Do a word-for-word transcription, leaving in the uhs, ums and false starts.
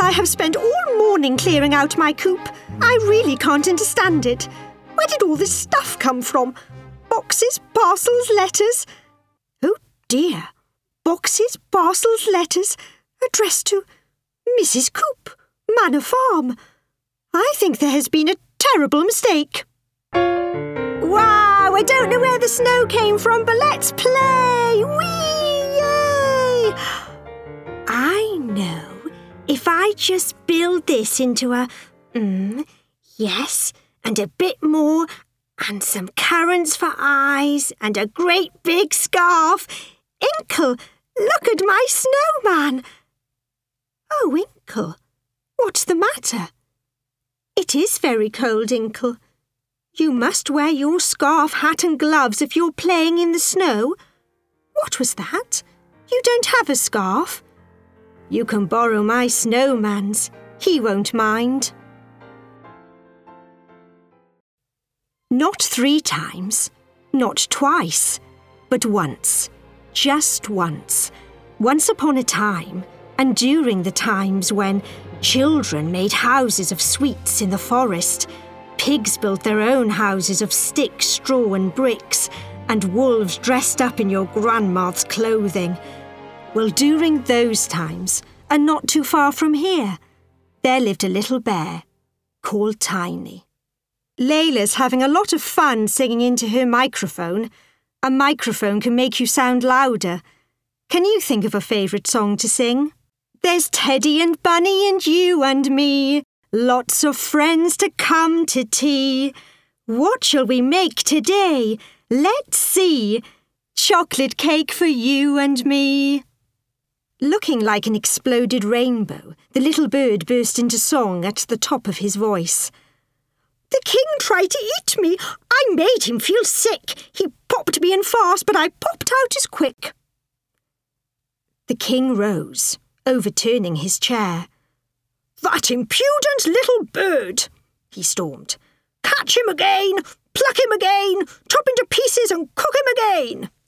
I have spent all morning clearing out my coop. I really can't understand it. Where did all this stuff come from? Boxes, parcels, letters. Oh dear. Boxes, parcels, letters, addressed to Missus Coop, Manor Farm. I think there has been a terrible mistake. Wow, I don't know where the snow came from, but let's play! Whee! Yay! I know. If I just build this into a... Mm, yes, and a bit more, and some currants for eyes, and a great big scarf. Inkle, look at my snowman. Oh, Inkle, what's the matter? It is very cold, Inkle. You must wear your scarf, hat and gloves if you're playing in the snow. What was that? You don't have a scarf? You can borrow my snowman's. He won't mind. Not three times, not twice, but once, just once, once upon a time, and during the times when children made houses of sweets in the forest, pigs built their own houses of sticks, straw and bricks, and wolves dressed up in your grandma's clothing. Well, during those times, and not too far from here, there lived a little bear called Tiny. Layla's having a lot of fun singing into her microphone. A microphone can make you sound louder. Can you think of a favourite song to sing? There's Teddy and Bunny and you and me, lots of friends to come to tea. What shall we make today? Let's see. Chocolate cake for you and me. Looking like an exploded rainbow, the little bird burst into song at the top of his voice. The king tried to eat me. I made him feel sick. He popped me in fast, but I popped out as quick. The king rose, overturning his chair. That impudent little bird, he stormed. Catch him again, pluck him again, chop into pieces and cook him again.